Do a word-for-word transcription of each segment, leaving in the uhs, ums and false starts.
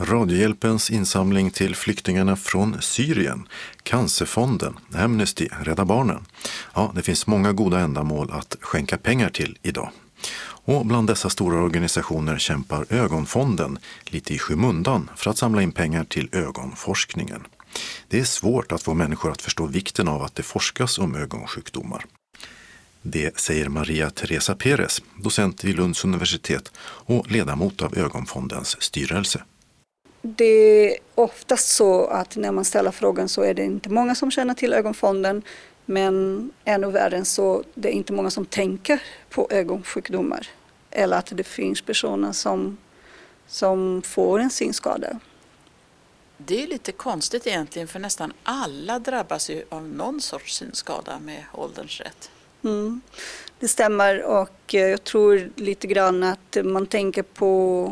Radiohjälpens insamling till flyktingarna från Syrien, Cancerfonden, Amnesty, Rädda Barnen. Ja, det finns många goda ändamål att skänka pengar till idag. Och bland dessa stora organisationer kämpar Ögonfonden lite i skymundan för att samla in pengar till ögonforskningen. Det är svårt att få människor att förstå vikten av att det forskas om ögonsjukdomar. Det säger Maria Teresa Perez, docent vid Lunds universitet och ledamot av Ögonfondens styrelse. Det är oftast så att när man ställer frågan så är det inte många som känner till Ögonfonden, men ännu värre än så, det är inte många som tänker på ögonsjukdomar eller att det finns personer som, som får en synskada. Det är lite konstigt egentligen, för nästan alla drabbas ju av någon sorts synskada med ålderns rätt. Mm, det stämmer, och jag tror lite grann att man tänker på,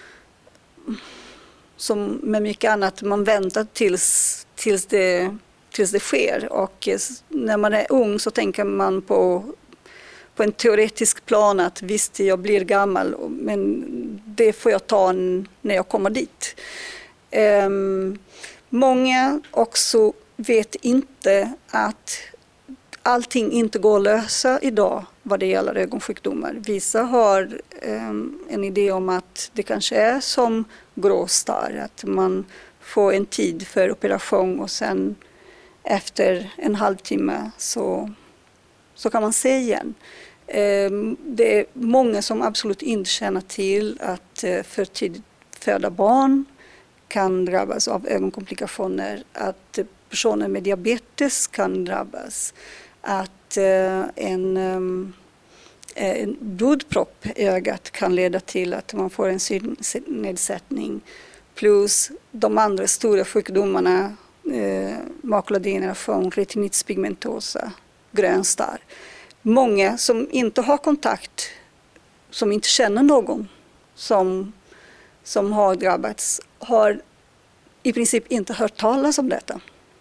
som med mycket annat, man väntar tills, tills, det, tills det sker. Och när man är ung så tänker man på, på en teoretisk plan att visst, jag blir gammal, men det får jag ta när jag kommer dit. Um, många också vet inte att allting inte går att lösa idag vad det gäller ögonsjukdomar. Vissa har um, en idé om att det kanske är som gråstarr, att man får en tid för operation och sen efter en halvtimme så, så kan man se igen. Um, det är många som absolut inte känner till att uh, för tidigt födda barn kan drabbas av ögonkomplikationer, att personer med diabetes kan drabbas, att eh, en, eh, en blodpropp i ögat kan leda till att man får en synnedsättning, plus de andra stora sjukdomarna, eh, makulodegeneration, retinitis pigmentosa, grön starr. Många som inte har kontakt, som inte känner någon som som har drabbats, har i princip inte hört talas om detta.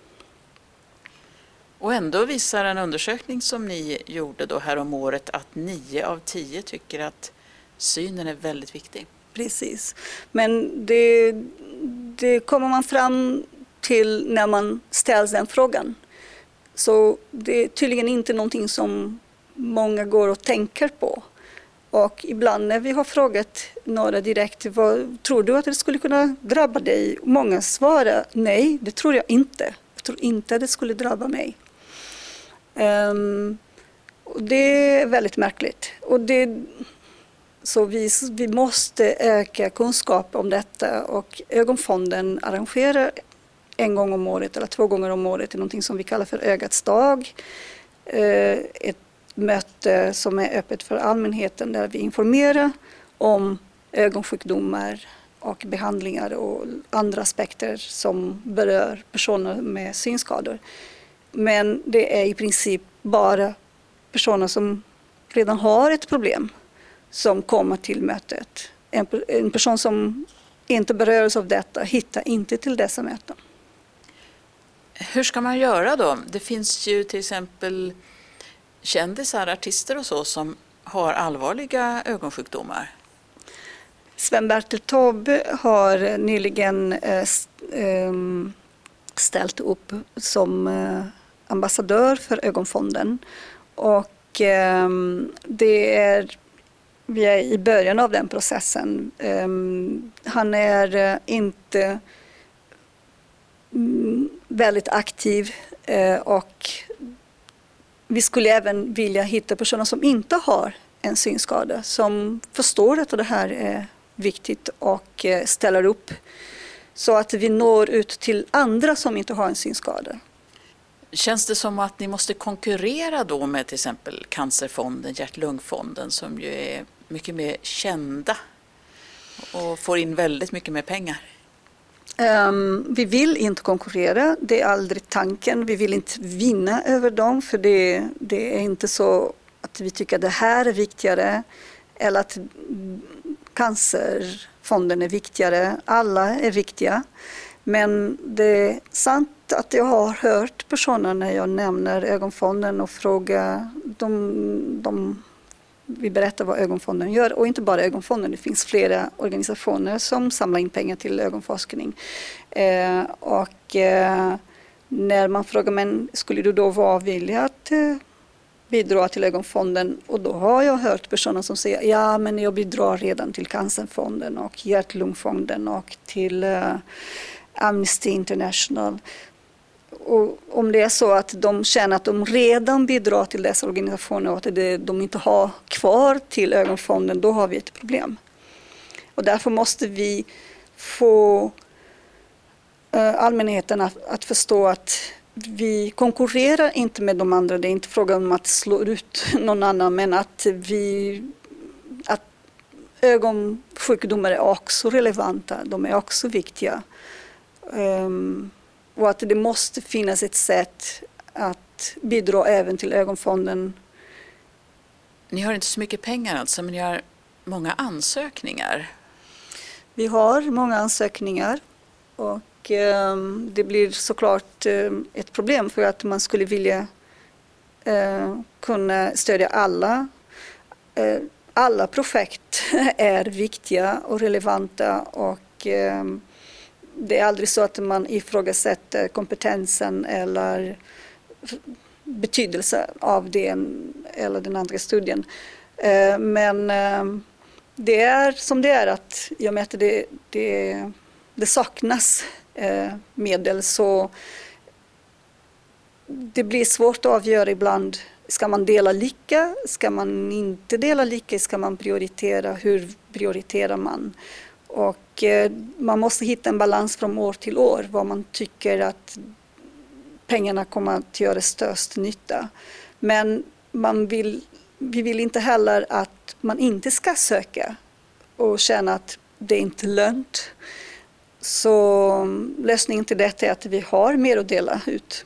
Och ändå visar en undersökning som ni gjorde då här om året att nio av tio tycker att synen är väldigt viktig. Precis. Men det, det kommer man fram till när man ställs den frågan. Så det är tydligen inte någonting som många går och tänker på. Och ibland när vi har frågat några direkt, vad tror du att det skulle kunna drabba dig? Många svarar, nej, det tror jag inte. Jag tror inte att det skulle drabba mig. Um, och det är väldigt märkligt. Och det, så vi, vi måste öka kunskap om detta, och Ögonfonden arrangerar en gång om året eller två gånger om året någonting som vi kallar för Ögats dag. Uh, ett möte som är öppet för allmänheten där vi informerar om ögonsjukdomar och behandlingar och andra aspekter som berör personer med synskador. Men det är i princip bara personer som redan har ett problem som kommer till mötet. En, en person som inte berörs av detta hittar inte till dessa möten. Hur ska man göra då? Det finns ju till exempel kändisar, artister och så som har allvarliga ögonsjukdomar. Sven-Bertil Taube har nyligen äh, ställt upp som äh, ambassadör för Ögonfonden, och äh, det är, vi är i början av den processen. Äh, han är äh, inte mm, väldigt aktiv, äh, och vi skulle även vilja hitta personer som inte har en synskada, som förstår att det här är viktigt och ställer upp så att vi når ut till andra som inte har en synskada. Känns det som att ni måste konkurrera då med till exempel Cancerfonden, Hjärt-Lungfonden, som ju är mycket mer kända och får in väldigt mycket mer pengar? Um, vi vill inte konkurrera, det är aldrig tanken. Vi vill inte vinna över dem, för det, det är inte så att vi tycker att det här är viktigare eller att Cancerfonden är viktigare. Alla är viktiga. Men det är sant att jag har hört personer när jag nämner Ögonfonden och frågar, de, de vi berättar vad Ögonfonden gör, och inte bara Ögonfonden, det finns flera organisationer som samlar in pengar till ögonforskning. Eh, och eh, när man frågar, men skulle du då vara villig att eh, bidra till Ögonfonden? Och då har jag hört personer som säger, ja men jag bidrar redan till Cancerfonden och Hjärt-lungfonden och till eh, Amnesty International. Och om det är så att de känner att de redan bidrar till dessa organisationer och att det, de inte har kvar till Ögonfonden, då har vi ett problem. Och därför måste vi få uh, allmänheten att, att förstå att vi konkurrerar inte med de andra. Det är inte frågan om att slå ut någon annan, men att, vi, att ögonsjukdomar är också relevanta, de är också viktiga. Um, Och att det måste finnas ett sätt att bidra även till Ögonfonden. Ni har inte så mycket pengar alltså, men ni har många ansökningar. Vi har många ansökningar och eh, det blir såklart eh, ett problem för att man skulle vilja eh, kunna stödja alla. Eh, alla projekt är viktiga och relevanta och eh, det är aldrig så att man ifrågasätter kompetensen eller betydelsen av den eller den andra studien. Men det är som det är, att i och med att det, det, det saknas medel, så det blir svårt att avgöra ibland. Ska man dela lika? Ska man inte dela lika? Ska man prioritera? Hur prioriterar man? Och man måste hitta en balans från år till år, vad man tycker att pengarna kommer att göra störst nytta. Men man vill, vi vill inte heller att man inte ska söka och känna att det inte är lönt. Så lösningen till detta är att vi har mer att dela ut.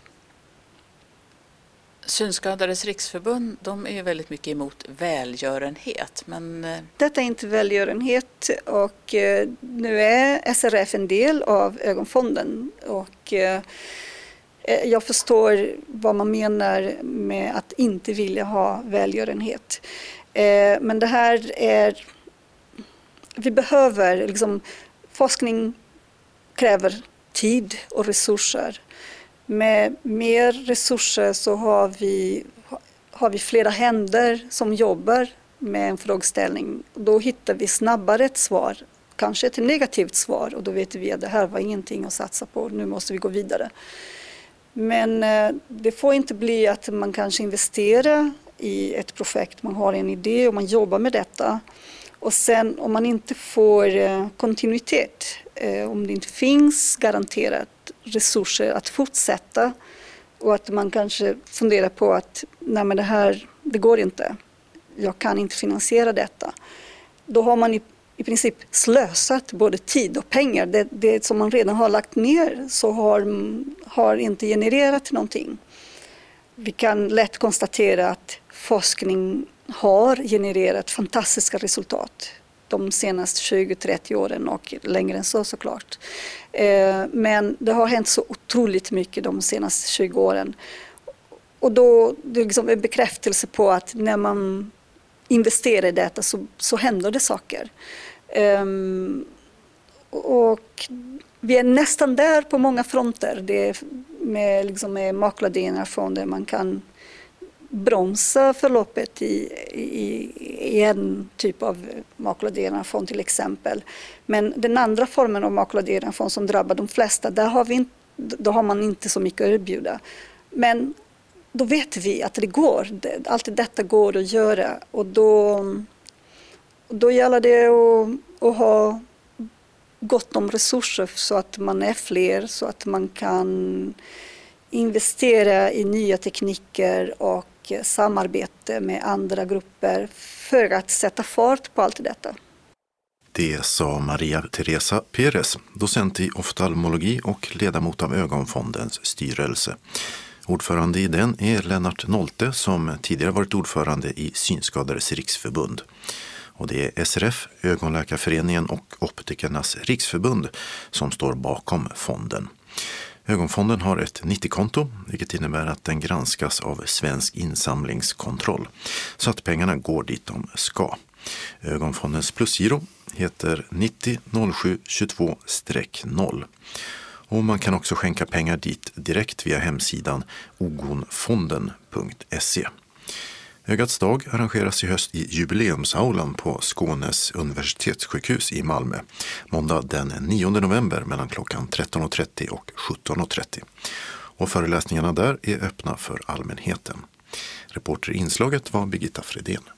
Synskadades riksförbund, de är ju väldigt mycket emot välgörenhet. Men... Detta är inte välgörenhet, och nu är S R F en del av Ögonfonden. Och jag förstår vad man menar med att inte vilja ha välgörenhet. Men det här är... Vi behöver... Liksom, forskning kräver tid och resurser. Med mer resurser så har vi, har vi flera händer som jobbar med en frågeställning. Då hittar vi snabbare ett svar, kanske ett negativt svar, och då vet vi att det här var ingenting att satsa på, nu måste vi gå vidare. Men det får inte bli att man kanske investerar i ett projekt, man har en idé och man jobbar med detta. Och sen om man inte får kontinuitet, om det inte finns garanterat resurser att fortsätta, och att man kanske funderar på att nej, men det här, det går inte, jag kan inte finansiera detta. Då har man i, i princip slösat både tid och pengar. Det, det som man redan har lagt ner så har, har inte genererat någonting. Vi kan lätt konstatera att forskning har genererat fantastiska resultat de senaste tjugo till trettio åren och längre än så såklart. Men det har hänt så otroligt mycket de senaste tjugo åren. Och då det är liksom en bekräftelse på att när man investerar i detta så, så händer det saker. Och vi är nästan där på många fronter. Det är med, liksom med makulade generation där man kan bromsa förloppet i, i, i en typ av makulade generation till exempel. Men den andra formen av makulade generation som drabbar de flesta, där har, vi inte, då har man inte så mycket att erbjuda. Men då vet vi att det går. Allt detta går att göra, och då, och då gäller det att, att ha gott om resurser så att man är fler, så att man kan investera i nya tekniker och samarbete med andra grupper för att sätta fart på allt detta. Det sa Maria Teresa Perez, docent i oftalmologi och ledamot av Ögonfondens styrelse. Ordförande i den är Lennart Nolte, som tidigare varit ordförande i Synskadades riksförbund. Och det är S R F, Ögonläkarföreningen och Optikernas riksförbund som står bakom fonden. Ögonfonden har ett nittio-konto, vilket innebär att den granskas av Svensk insamlingskontroll, så att pengarna går dit de ska. Ögonfondens plusgiro heter nittio noll sju tjugotvå noll. Och man kan också skänka pengar dit direkt via hemsidan ogonfonden punkt se. Ögats dag arrangeras i höst i jubileumsaulan på Skånes universitetssjukhus i Malmö, måndag den nionde november mellan klockan tretton och trettio och sjutton och trettio. Och föreläsningarna där är öppna för allmänheten. Reporter i inslaget var Birgitta Fredén.